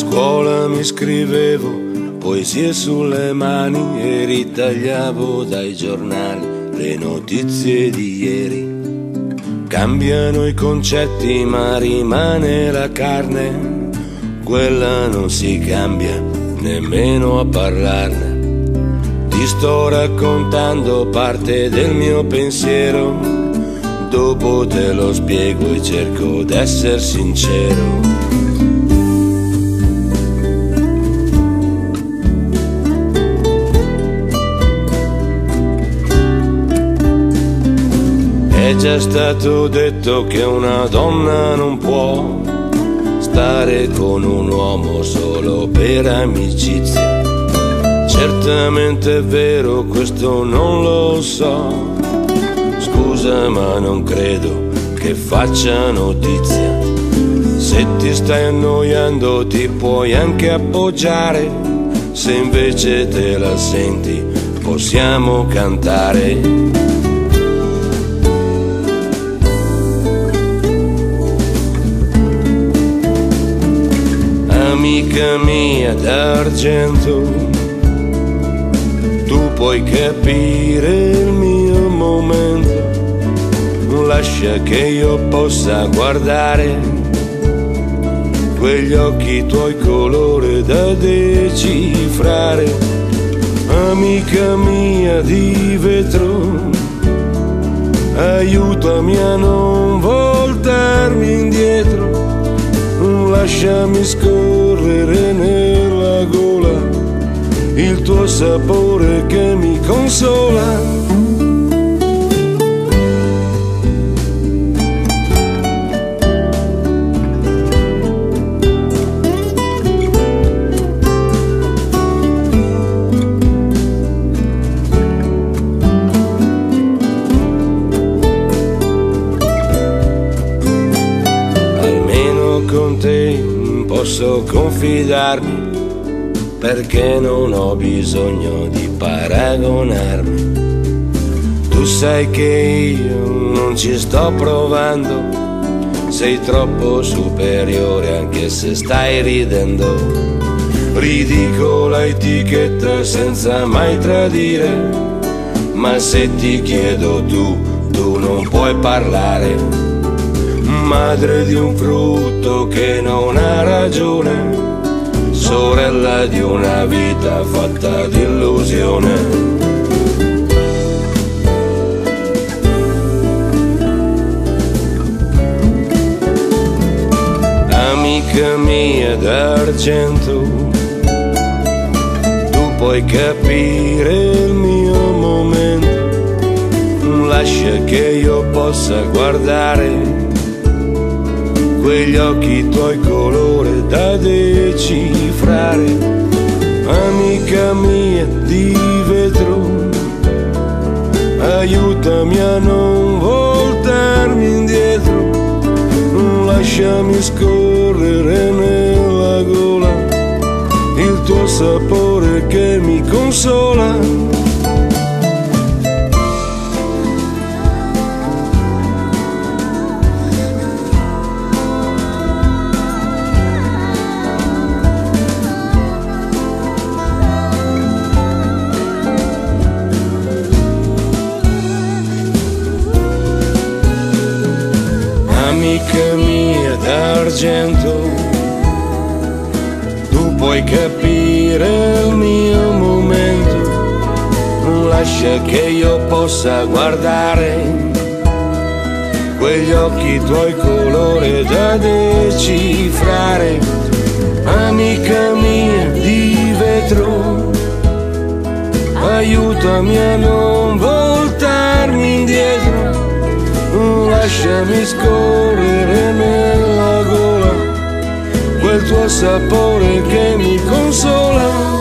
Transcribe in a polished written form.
scuola mi scrivevo poesie sulle mani e ritagliavo dai giornali le notizie di ieri. Cambiano i concetti ma rimane la carne, quella non si cambia nemmeno a parlarne. Ti sto raccontando parte del mio pensiero, dopo te lo spiego e cerco d'essere sincero. È già stato detto che una donna non può stare con un uomo solo per amicizia. Certamente è vero, questo non lo so. Scusa ma non credo che faccia notizia. Se ti stai annoiando ti puoi anche appoggiare, se invece te la senti possiamo cantare. Amica mia d'argento, tu puoi capire il mio momento, lascia che io possa guardare quegli occhi tuoi colore da decifrare. Amica mia di vetro, aiutami a non voltarmi indietro, lasciami scorrere nella gola il tuo sapore che mi consola. Almeno con te posso confidarmi, perché non ho bisogno di paragonarmi. Tu sai che io non ci sto provando, sei troppo superiore anche se stai ridendo. Ridicola etichetta senza mai tradire, ma se ti chiedo tu non puoi parlare. Madre di un frutto che non ha ragione, sorella di una vita fatta di illusione. Amica mia d'argento, tu puoi capire il mio momento, lascia che io possa guardare quegli occhi tuoi colore da decifrare. Amica mia di vetro, aiutami a non voltarmi indietro, lasciami scorrere nella gola il tuo sapore che mi consola. Amica mia d'argento, tu puoi capire il mio momento, lascia che io possa guardare quegli occhi tuoi colore da decifrare. Amica mia di vetro, aiutami a non voltarmi indietro, lasciami scorrere nella gola quel tuo sapore che mi consola.